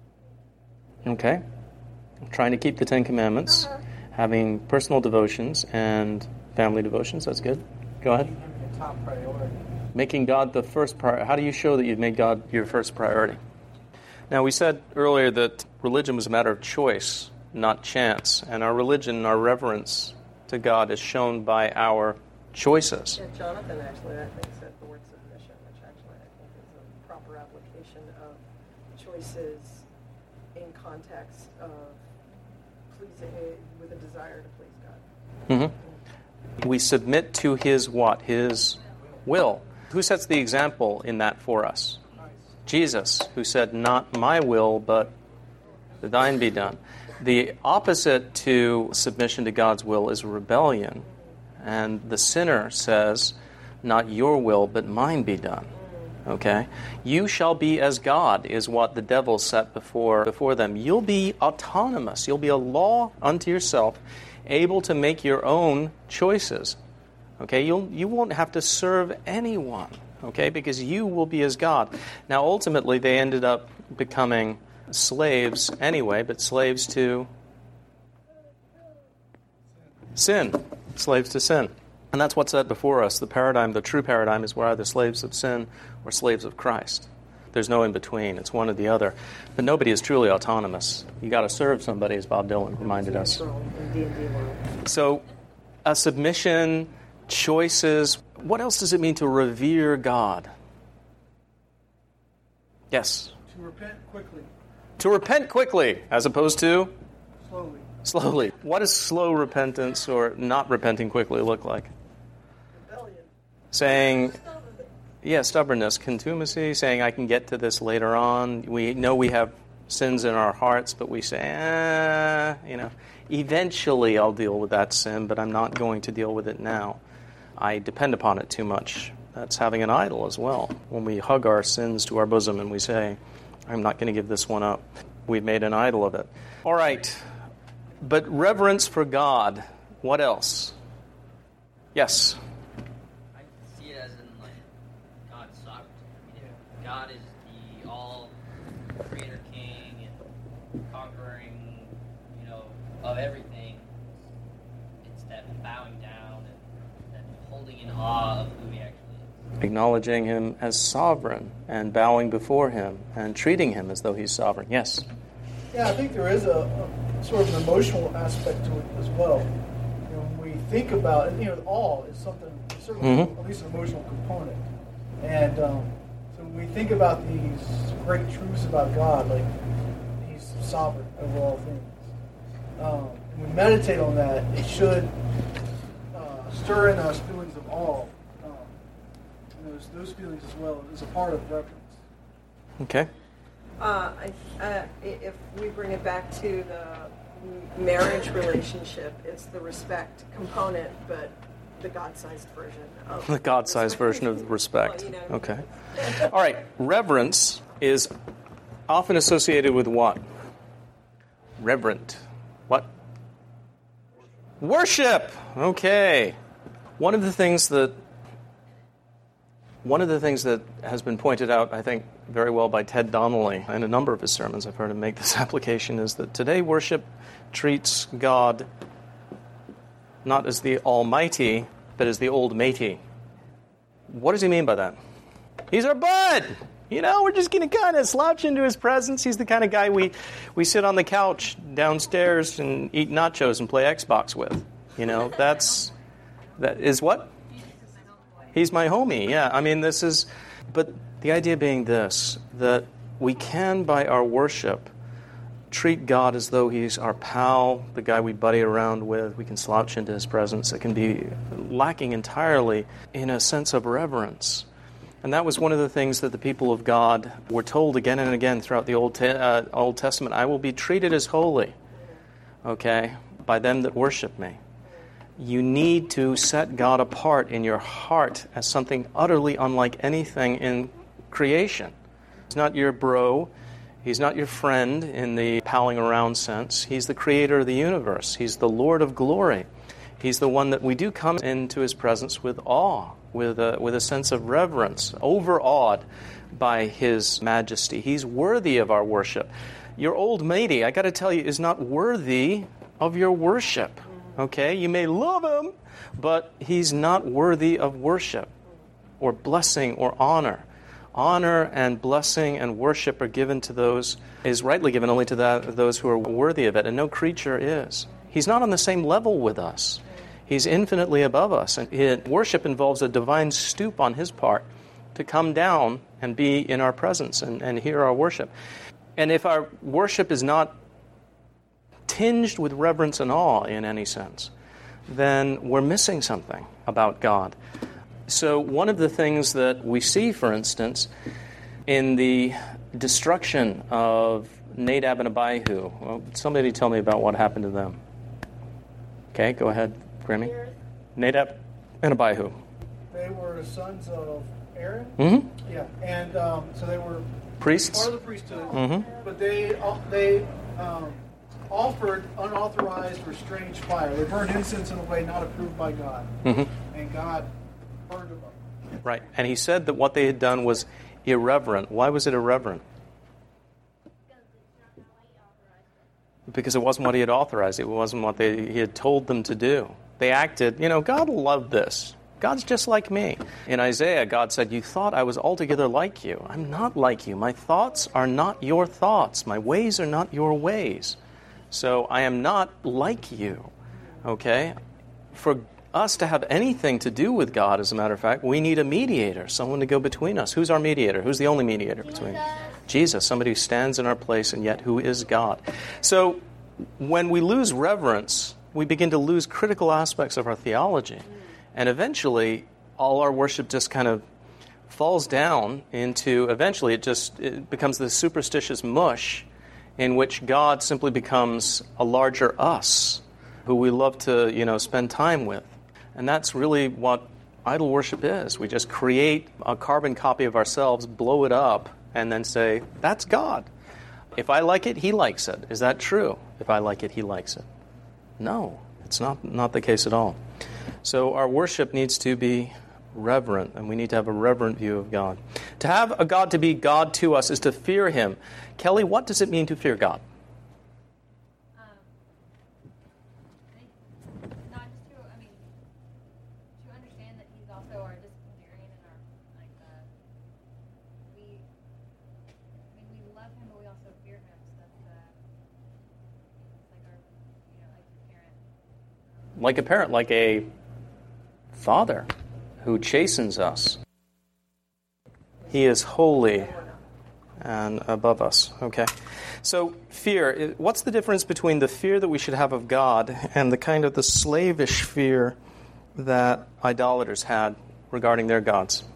Okay. Trying to keep the 10 Commandments, having personal devotions and family devotions. That's good. Go ahead. Top priority. Making God the first priority. How do you show that you've made God your first priority? Now, we said earlier that religion was a matter of choice, not chance. And our religion, our reverence to God is shown by our choices. Yeah, Jonathan actually, I think, said the word submission, which actually I think is a proper application of choices in context of pleasing with a desire to please God. Mm-hmm. We submit to His what? His will. Who sets the example in that for us? Jesus, who said, "Not my will, but thine be done." The opposite to submission to God's will is rebellion. And the sinner says, "Not your will, but mine be done." Okay? You shall be as God is what the devil set before them. You'll be autonomous. You'll be a law unto yourself, able to make your own choices. Okay? You won't have to serve anyone. Okay? Because you will be as God. Now, ultimately, they ended up becoming slaves anyway, but slaves to sin. Slaves to sin. And that's what's set before us. The paradigm, the true paradigm, is we're either slaves of sin or slaves of Christ. There's no in between. It's one or the other. But nobody is truly autonomous. You got to serve somebody, as Bob Dylan reminded us. So, a submission, choices. What else does it mean to revere God? Yes? To repent quickly. To repent quickly, as opposed to? Slowly. Slowly. What does slow repentance or not repenting quickly look like? Rebellion. Saying, stubbornness, contumacy, saying I can get to this later on. We know we have sins in our hearts, but we say, eventually I'll deal with that sin, but I'm not going to deal with it now. I depend upon it too much. That's having an idol as well. When we hug our sins to our bosom and we say, I'm not going to give this one up. We've made an idol of it. All right. But reverence for God. What else? Yes? I see it as in, God's sovereignty. God is the all-creator king and conquering, of everything. It's that bowing down and that holding in awe of who he actually is. Acknowledging him as sovereign and bowing before him and treating him as though he's sovereign. Yes? Yeah, I think there is a sort of an emotional aspect to it as well. When we think about it, awe is something, certainly at least an emotional component. And so when we think about these great truths about God, like he's sovereign over all things, and we meditate on that, it should stir in us feelings of awe. Those feelings as well is a part of reverence. Okay. If we bring it back to the marriage relationship, it's the respect component, but the God-sized version of the God-sized version of respect. Okay. All right. Reverence is often associated with what? Reverent. What? Worship. Okay. One of the things that has been pointed out, I think, very well by Ted Donnelly in a number of his sermons, I've heard him make this application, is that today worship treats God not as the Almighty, but as the old matey. What does he mean by that? He's our bud! We're just going to kind of slouch into his presence. He's the kind of guy we sit on the couch downstairs and eat nachos and play Xbox with. That is what? He's my homie, yeah. But the idea being this, that we can, by our worship, treat God as though he's our pal, the guy we buddy around with. We can slouch into his presence. It can be lacking entirely in a sense of reverence. And that was one of the things that the people of God were told again and again throughout the Old Testament. I will be treated as holy, okay, by them that worship me. You need to set God apart in your heart as something utterly unlike anything in creation. He's not your bro. He's not your friend in the palling around sense. He's the creator of the universe. He's the Lord of glory. He's the one that we do come into his presence with awe, with a sense of reverence, overawed by his majesty. He's worthy of our worship. Your old matey, I got to tell you, is not worthy of your worship. Okay, you may love him, but he's not worthy of worship or blessing or honor. Honor and blessing and worship are given to those, is rightly given only to those who are worthy of it, and no creature is. He's not on the same level with us. He's infinitely above us. And worship involves a divine stoop on his part to come down and be in our presence and hear our worship. And if our worship is not tinged with reverence and awe in any sense, then we're missing something about God. So one of the things that we see, for instance, in the destruction of Nadab and Abihu, well, somebody tell me about what happened to them. Okay, go ahead, Grammy. Nadab and Abihu. They were sons of Aaron. Mm-hmm. Yeah, and so they were priests. Part of the priesthood. Mm-hmm. But they offered unauthorized or strange fire. They burned incense in a way not approved by God, and God burned them up. Right, and he said that what they had done was irreverent. Why was it irreverent? Because it wasn't what he had authorized. It wasn't what he had told them to do. They acted, God loved this. God's just like me. In Isaiah, God said, "You thought I was altogether like you. I'm not like you. My thoughts are not your thoughts. My ways are not your ways. So I am not like you." Okay? For us to have anything to do with God, as a matter of fact, we need a mediator, someone to go between us. Who's our mediator? Who's the only mediator between us? Jesus, somebody who stands in our place and yet who is God. So when we lose reverence, we begin to lose critical aspects of our theology. And eventually, all our worship just kind of falls down into, eventually it becomes this superstitious mush in which God simply becomes a larger us who we love to, spend time with. And that's really what idol worship is. We just create a carbon copy of ourselves, blow it up, and then say, that's God. If I like it, he likes it. Is that true? If I like it, he likes it. No, it's not the case at all. So our worship needs to be reverent, and we need to have a reverent view of God. To have a God to be God to us is to fear him. Kelly, what does it mean to fear God? Like a parent, like a father who chastens us. He is holy and above us. Okay. So fear, what's the difference between the fear that we should have of God and the kind of the slavish fear that idolaters had regarding their gods?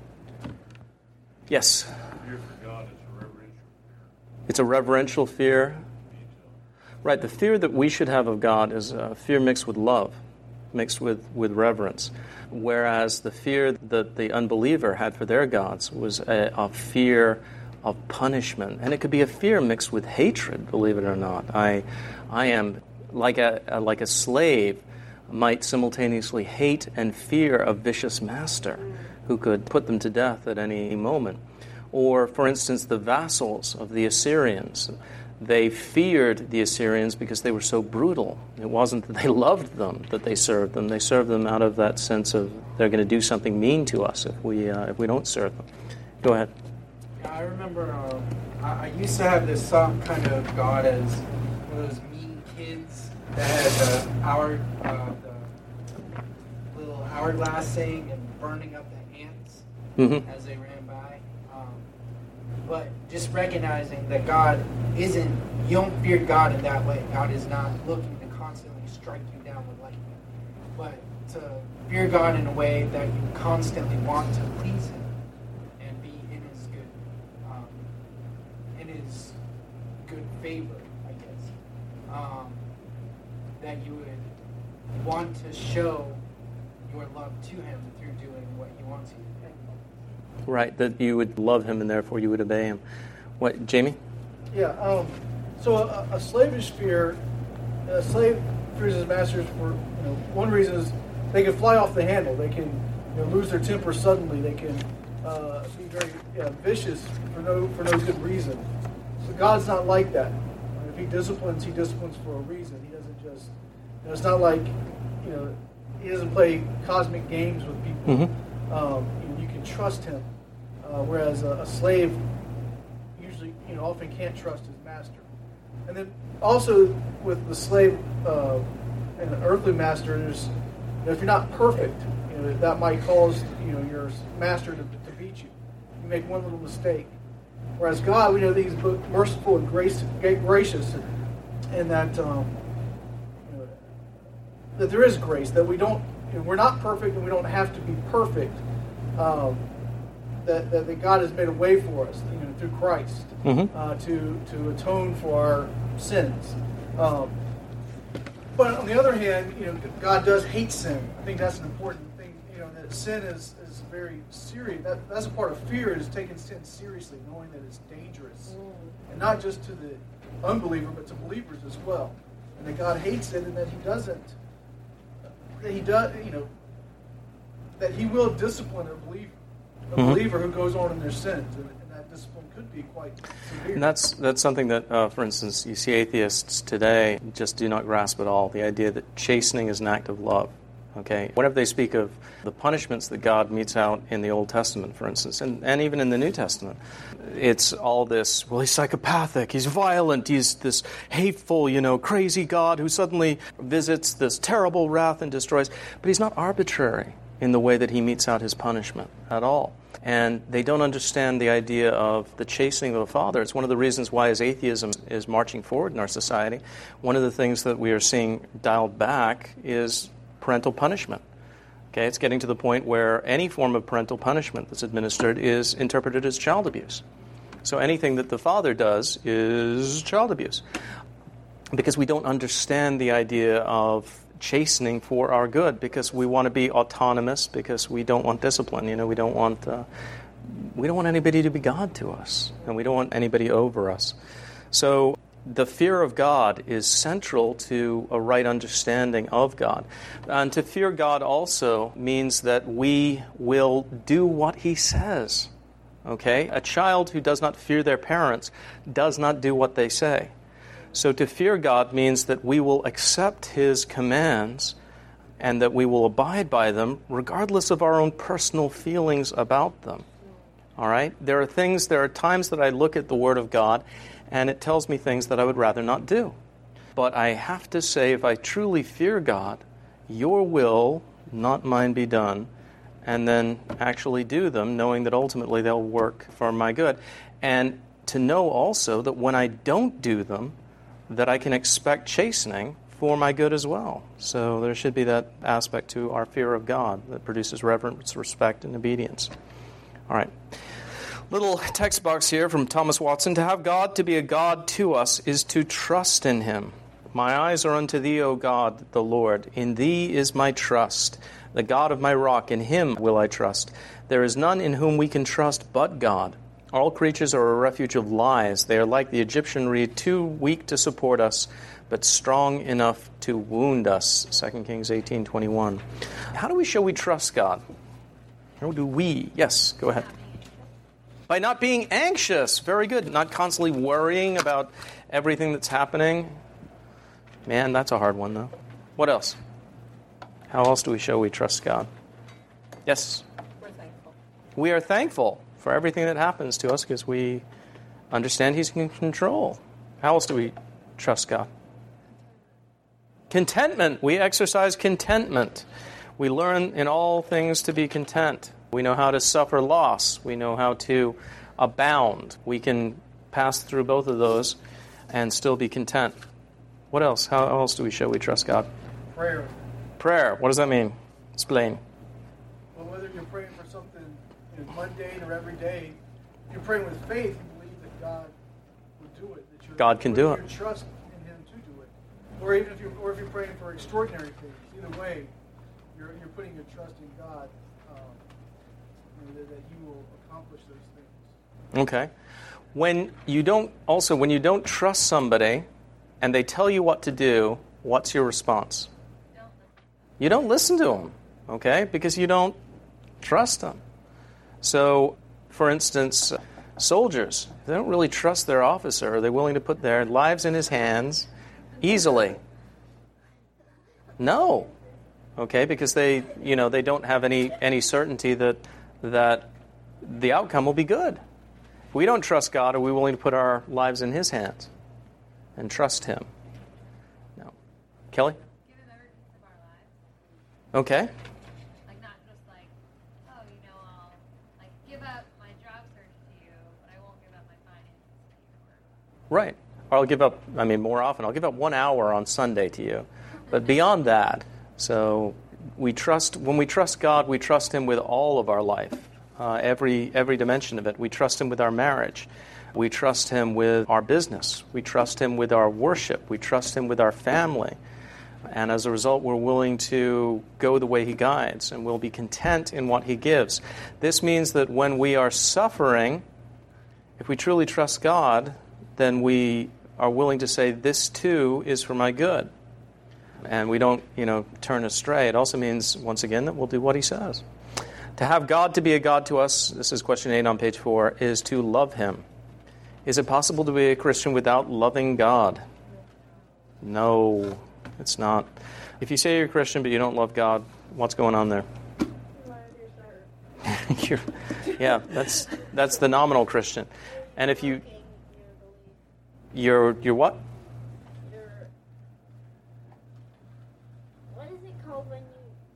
Yes? Fear for God is a reverential fear. It's a reverential fear. Right, the fear that we should have of God is a fear mixed with love, mixed with reverence. Whereas the fear that the unbeliever had for their gods was a fear of punishment. And it could be a fear mixed with hatred, believe it or not. I am, like a slave, might simultaneously hate and fear a vicious master who could put them to death at any moment. Or, for instance, the vassals of the Assyrians. They feared the Assyrians because they were so brutal. It wasn't that they loved them that they served them. They served them out of that sense of they're going to do something mean to us if we don't serve them. Go ahead. Yeah, I remember I used to have this kind of God as one of those mean kids that had the little hourglass thing and burning up the ants as they ran by. But just recognizing that God isn't, you don't fear God in that way. God is not looking to constantly strike you down with lightning. But to fear God in a way that you constantly want to please him and be in his good favor, I guess. That you would want to show your love to him through doing what he wants you to do. Right, that you would love him and therefore you would obey him. What, Jamie? Yeah, so a slavish fear, a slave fears his masters for, one reason is they can fly off the handle. They can lose their temper suddenly. They can be very vicious for no good reason. So God's not like that. If he disciplines for a reason. He doesn't just, it's not like, he doesn't play cosmic games with people. You can trust him, whereas a slave usually, often can't trust his master. And then also with the slave and the earthly master, there's If you're not perfect, that might cause your master to beat you. You make one little mistake. Whereas God, we know that He's both merciful and gracious, and that that there is grace. That we don't, we're not perfect, and we don't have to be perfect. That God has made a way for us, through Christ, to atone for our sins. But on the other hand, God does hate sin. I think that's an important thing. That sin is very serious. That's a part of fear, is taking sin seriously, knowing that it's dangerous, and not just to the unbeliever, but to believers as well. And that God hates it, and that He doesn't. That He does, that He will discipline a believer who goes on in their sins, and that discipline could be quite severe. And that's something that, for instance, you see atheists today just do not grasp at all. The idea that chastening is an act of love. Okay, whenever they speak of the punishments that God metes out in the Old Testament, for instance, and even in the New Testament, it's all this, well, He's psychopathic, He's violent, He's this hateful, crazy God who suddenly visits this terrible wrath and destroys. But He's not arbitrary in the way that He metes out His punishment at all. And they don't understand the idea of the chastening of a father. It's one of the reasons why, as atheism is marching forward in our society, one of the things that we are seeing dialed back is parental punishment. Okay, it's getting to the point where any form of parental punishment that's administered is interpreted as child abuse. So anything that the father does is child abuse. Because we don't understand the idea of chastening for our good, because we want to be autonomous, because we don't want discipline. We don't want anybody to be God to us, and we don't want anybody over us. So the fear of God is central to a right understanding of God. And to fear God also means that we will do what He says. Okay? A child who does not fear their parents does not do what they say. So to fear God means that we will accept His commands and that we will abide by them regardless of our own personal feelings about them. All right? There are times that I look at the Word of God and it tells me things that I would rather not do. But I have to say, if I truly fear God, Your will, not mine, be done, and then actually do them, knowing that ultimately they'll work for my good. And to know also that when I don't do them, that I can expect chastening for my good as well. So there should be that aspect to our fear of God that produces reverence, respect, and obedience. All right. Little text box here from Thomas Watson. To have God to be a God to us is to trust in Him. My eyes are unto Thee, O God, the Lord. In Thee is my trust. The God of my rock, in Him will I trust. There is none in whom we can trust but God. All creatures are a refuge of lies. They are like the Egyptian reed, too weak to support us, but strong enough to wound us. 2 Kings 18:21. How do we show we trust God? How do we? Yes, go ahead. By not being anxious. Very good. Not constantly worrying about everything that's happening. Man, that's a hard one, though. What else? How else do we show we trust God? Yes? We're thankful. We are thankful for everything that happens to us because we understand He's in control. How else do we trust God? Contentment. We exercise contentment. We learn in all things to be content. We know how to suffer loss. We know how to abound. We can pass through both of those and still be content. What else? How else do we show we trust God? Prayer. Prayer. What does that mean? Explain. Well, whether you're praying for something mundane or every day, if you're praying with faith, you believe that God will do it. That God can do it. You trust in Him to do it. Or even if you're praying for extraordinary things. Either way, you're putting your trust in God. That He will accomplish those things. Okay. When you don't trust somebody and they tell you what to do, what's your response? You don't listen to them, okay? Because you don't trust them. So, for instance, soldiers, they don't really trust their officer. Are they willing to put their lives in his hands easily? No. Okay, because they don't have any certainty that the outcome will be good. If we don't trust God, are we willing to put our lives in His hands and trust Him? No. Kelly? Give Him every piece of our lives. Okay. Like not just like, oh, I'll like give up my job search to you, but I won't give up my finances to you. Right. Or I'll give up, more often, I'll give up 1 hour on Sunday to you. But beyond that, so when we trust God, we trust Him with all of our life, every dimension of it. We trust Him with our marriage. We trust Him with our business. We trust Him with our worship. We trust Him with our family. And as a result, we're willing to go the way He guides, and we'll be content in what He gives. This means that when we are suffering, if we truly trust God, then we are willing to say, this too is for my good. And we don't, turn astray. It also means, once again, that we'll do what He says. To have God to be a God to us, this is question 8 on page 4, is to love Him. Is it possible to be a Christian without loving God? No, it's not. If you say you're a Christian but you don't love God, what's going on there? Yeah, that's the nominal Christian. And if you're what? What is it called when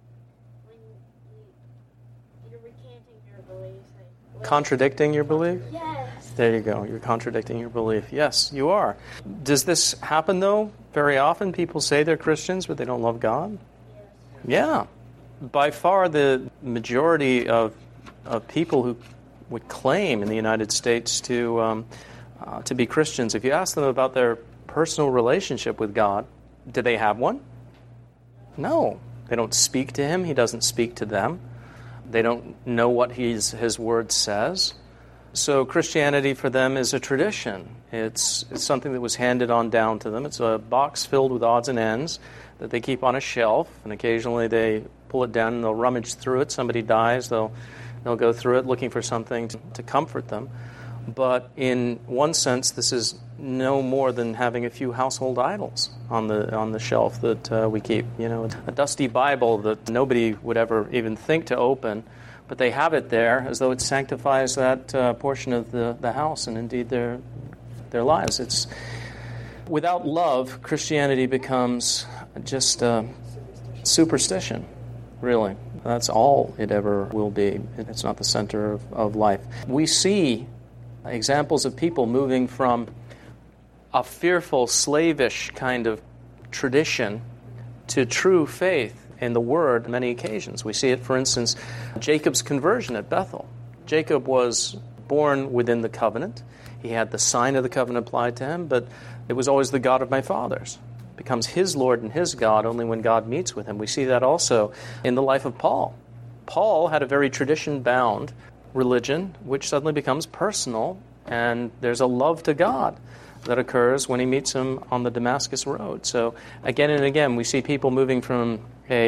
you're recanting your beliefs? Contradicting your belief? Yes. There you go. You're contradicting your belief. Yes, you are. Does this happen, though? Very often people say they're Christians, but they don't love God? Yes. Yeah. By far the majority of people who would claim in the United States to be Christians, if you ask them about their personal relationship with God, do they have one? No. They don't speak to Him. He doesn't speak to them. They don't know what His Word says. So Christianity for them is a tradition. It's something that was handed on down to them. It's a box filled with odds and ends that they keep on a shelf, and occasionally they pull it down and they'll rummage through it. Somebody dies, they'll go through it looking for something to comfort them. But in one sense, this is no more than having a few household idols on the shelf that we keep. A dusty Bible that nobody would ever even think to open, but they have it there as though it sanctifies that portion of the house and indeed their lives. It's without love, Christianity becomes just superstition, really. That's all it ever will be. It's not the center of life. We see examples of people moving from a fearful, slavish kind of tradition to true faith in the Word on many occasions. We see it, for instance, Jacob's conversion at Bethel. Jacob was born within the covenant. He had the sign of the covenant applied to him, but it was always the God of my fathers. Becomes his Lord and his God only when God meets with him. We see that also in the life of Paul. Paul had a very tradition-bound religion, which suddenly becomes personal, and there's a love to God that occurs when he meets him on the Damascus Road. So again and again, we see people moving from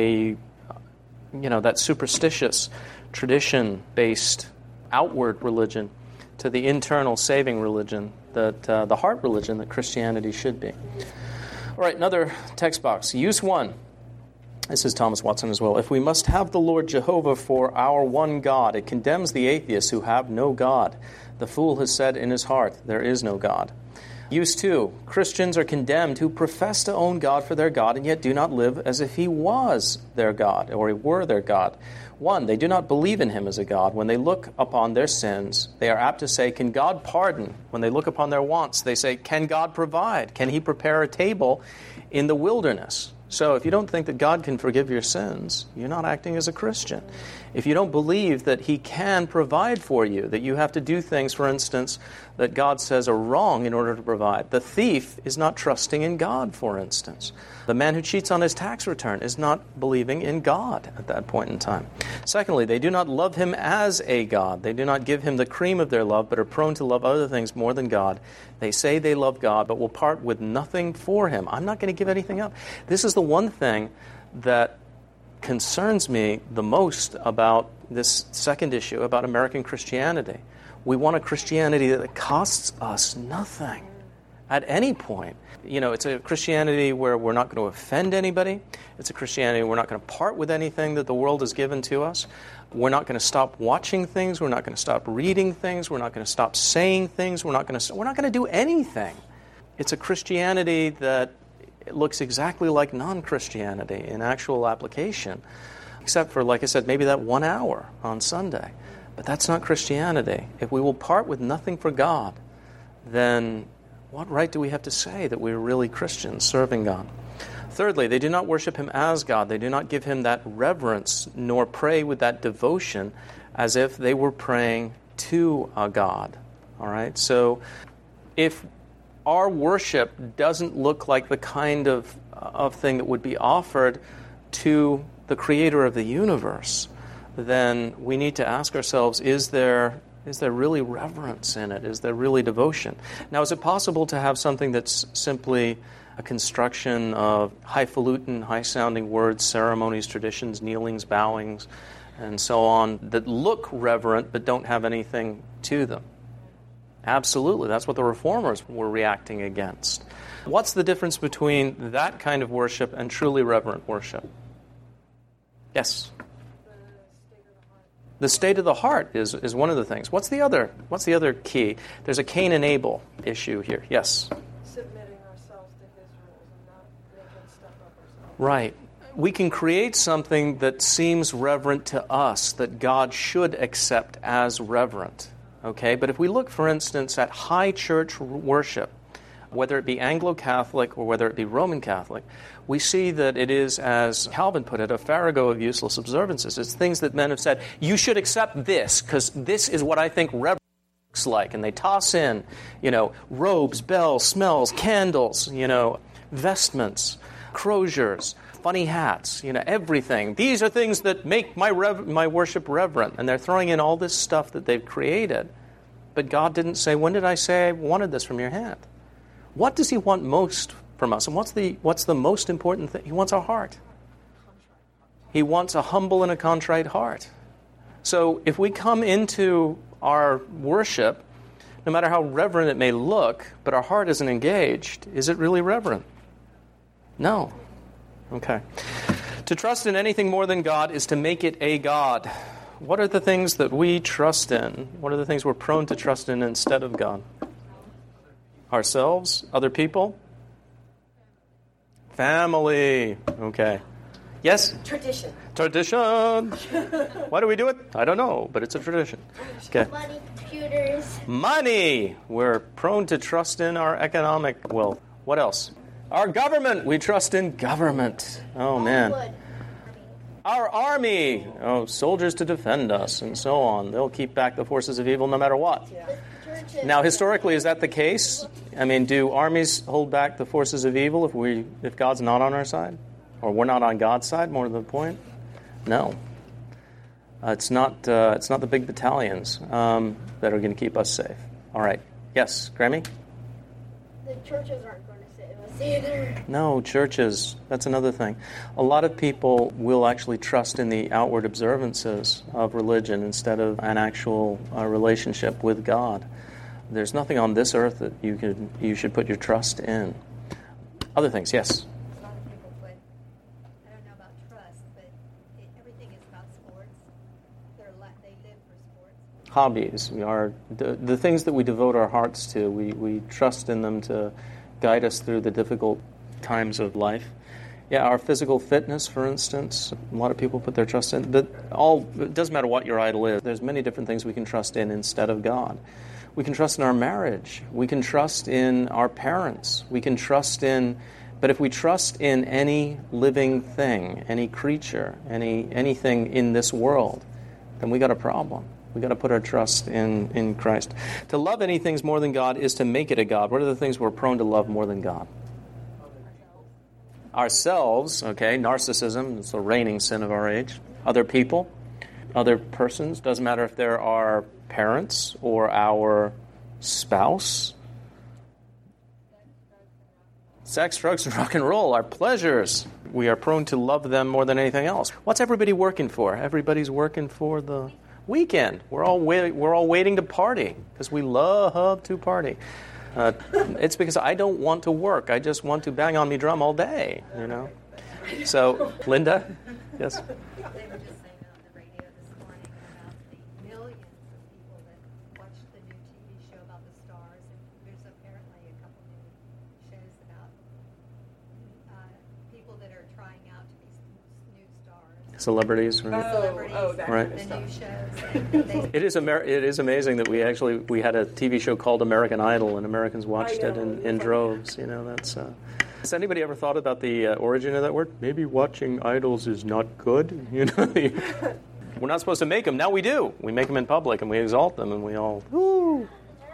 that superstitious, tradition-based outward religion to the internal saving religion, that the heart religion that Christianity should be. All right, another text box. Use 1. This is Thomas Watson as well. If we must have the Lord Jehovah for our one God, it condemns the atheists who have no God. The fool has said in his heart, there is no God. Use 2. Christians are condemned who profess to own God for their God and yet do not live as if He was their God or He were their God. 1. They do not believe in Him as a God. When they look upon their sins, they are apt to say, can God pardon? When they look upon their wants, they say, can God provide? Can He prepare a table in the wilderness? So if you don't think that God can forgive your sins, you're not acting as a Christian. If you don't believe that He can provide for you, that you have to do things, for instance, that God says are wrong in order to provide. The thief is not trusting in God, for instance. The man who cheats on his tax return is not believing in God at that point in time. Secondly, they do not love Him as a God. They do not give Him the cream of their love, but are prone to love other things more than God. They say they love God, but will part with nothing for Him. I'm not going to give anything up. This is the one thing that concerns me the most about this second issue, about American Christianity. We want a Christianity that costs us nothing at any point. It's a Christianity where we're not going to offend anybody. It's a Christianity where we're not going to part with anything that the world has given to us. We're not going to stop watching things. We're not going to stop reading things. We're not going to stop saying things. We're not going to do anything. It's a Christianity that it looks exactly like non-Christianity in actual application, except for, like I said, maybe that 1 hour on Sunday. But that's not Christianity. If we will part with nothing for God, then what right do we have to say that we're really Christians serving God? Thirdly, they do not worship him as God. They do not give him that reverence, nor pray with that devotion as if they were praying to a God. All right? So if our worship doesn't look like the kind of thing that would be offered to the creator of the universe, then we need to ask ourselves, is there really reverence in it? Is there really devotion? Now, is it possible to have something that's simply a construction of highfalutin, high-sounding words, ceremonies, traditions, kneelings, bowings, and so on, that look reverent but don't have anything to them? Absolutely. That's what the Reformers were reacting against. What's the difference between that kind of worship and truly reverent worship? Yes? The state of the heart is one of the things. What's the other key? There's a Cain and Abel issue here. Yes? Submitting ourselves to his rules and not making stuff up ourselves. Right. We can create something that seems reverent to us that God should accept as reverent. Okay? But if we look, for instance, at high church worship, whether it be Anglo-Catholic or whether it be Roman Catholic, we see that it is, as Calvin put it, a farrago of useless observances. It's things that men have said, you should accept this, because this is what I think reverence looks like. And they toss in, robes, bells, smells, candles, vestments, croziers, funny hats, everything. These are things that make my worship reverent. And they're throwing in all this stuff that they've created. But God didn't say, when did I say I wanted this from your hand? What does he want most from us? And what's the most important thing? He wants our heart. He wants a humble and a contrite heart. So if we come into our worship, no matter how reverent it may look, but our heart isn't engaged, is it really reverent? No. Okay. To trust in anything more than God is to make it a God. What are the things that we trust in? What are the things we're prone to trust in instead of God? Ourselves? Other people? Family. Okay. Yes? Tradition. Tradition. Why do we do it? I don't know, but it's a tradition. Okay. Money, computers. Money. We're prone to trust in our economic wealth. What else? Our government. We trust in government. Oh, man. Hollywood. Our army. Oh, soldiers to defend us and so on. They'll keep back the forces of evil no matter what. Churches. Now, historically, is that the case? I mean, do armies hold back the forces of evil if God's not on our side? Or we're not on God's side, more to the point? No. It's not the big battalions that are going to keep us safe. All right. Yes, Grammy? The churches aren't going to save us either. No, churches. That's another thing. A lot of people will actually trust in the outward observances of religion instead of an actual relationship with God. There's nothing on this earth that you should put your trust in. Other things, yes? A lot of people put, I don't know about trust, but everything is about sports. They live for sports. Hobbies. The things that we devote our hearts to, we trust in them to guide us through the difficult times of life. Yeah, our physical fitness, for instance, a lot of people put their trust in. But it doesn't matter what your idol is. There's many different things we can trust in instead of God. We can trust in our marriage. We can trust in our parents. We can trust in... But if we trust in any living thing, any creature, anything in this world, then we got a problem. We got to put our trust in Christ. To love anything more than God is to make it a God. What are the things we're prone to love more than God? Ourselves, okay, narcissism, it's the reigning sin of our age. Other people, other persons, doesn't matter if they're our parents or our spouse. Sex, drugs, and rock and roll, our pleasures. We are prone to love them more than anything else. What's everybody working for? Everybody's working for the weekend. We're all waiting to party because we love to party. It's because I don't want to work. I just want to bang on me drum all day, So, Linda? Yes? They were just saying on the radio this morning about the millions of people that watch the new TV show about the stars, and there's apparently a couple new shows about Celebrities, right? Celebrities, that Right. kind of the new stuff. shows. It is amazing that we had a TV show called American Idol, and Americans watched it in droves. You know, that's. Has anybody ever thought about the origin of that word? Maybe watching idols is not good. You know, we're not supposed to make them. Now we do. We make them in public, and we exalt them, and we all. Woo.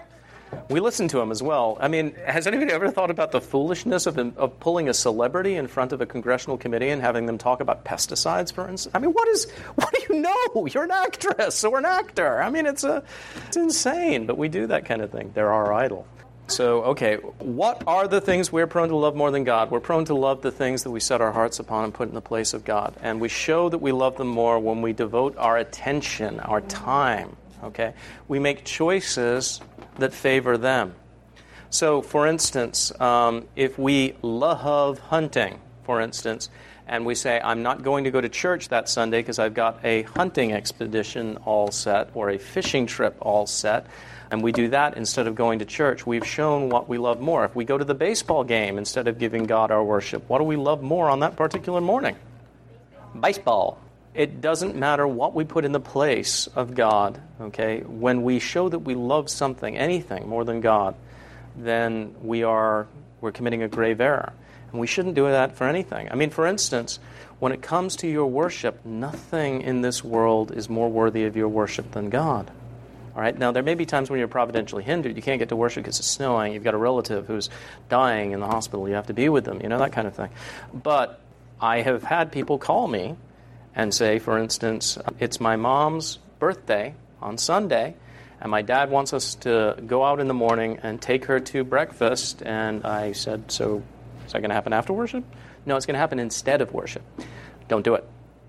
We listen to them as well. I mean, has anybody ever thought about the foolishness of pulling a celebrity in front of a congressional committee and having them talk about pesticides, for instance? I mean, what do you know? You're an actress or an actor. I mean, it's insane, but we do that kind of thing. They're our idol. So, okay, what are the things we're prone to love more than God? We're prone to love the things that we set our hearts upon and put in the place of God. And we show that we love them more when we devote our attention, our time, okay? We make choices that favor them. So, for instance, if we love hunting, for instance, and we say, I'm not going to go to church that Sunday because I've got a hunting expedition all set or a fishing trip all set, and we do that instead of going to church, we've shown what we love more. If we go to the baseball game instead of giving God our worship, what do we love more on that particular morning? Baseball. It doesn't matter what we put in the place of God, okay? When we show that we love something, anything, more than God, then we're committing a grave error. And we shouldn't do that for anything. I mean, for instance, when it comes to your worship, nothing in this world is more worthy of your worship than God. All right? Now, there may be times when you're providentially hindered. You can't get to worship because it's snowing. You've got a relative who's dying in the hospital. You have to be with them, that kind of thing. But I have had people call me and say, for instance, it's my mom's birthday on Sunday, and my dad wants us to go out in the morning and take her to breakfast. And I said, so is that going to happen after worship? No, it's going to happen instead of worship. Don't do it.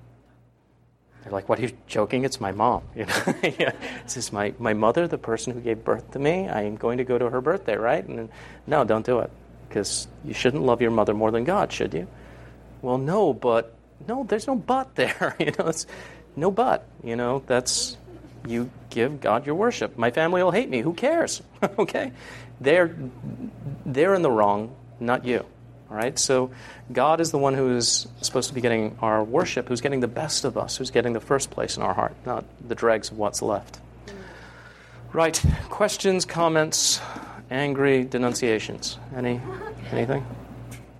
They're like, what, are you joking? It's my mom. Yeah. This is my mother, the person who gave birth to me. I'm going to go to her birthday, right? And no, don't do it, because you shouldn't love your mother more than God, should you? Well, no, there's no but there. It's no but. That's, you give God your worship. My family will hate me. Who cares? Okay? They're in the wrong, not you. All right? So God is the one who is supposed to be getting our worship, who's getting the best of us, who's getting the first place in our heart, not the dregs of what's left. Right. Questions, comments, angry denunciations? Anything?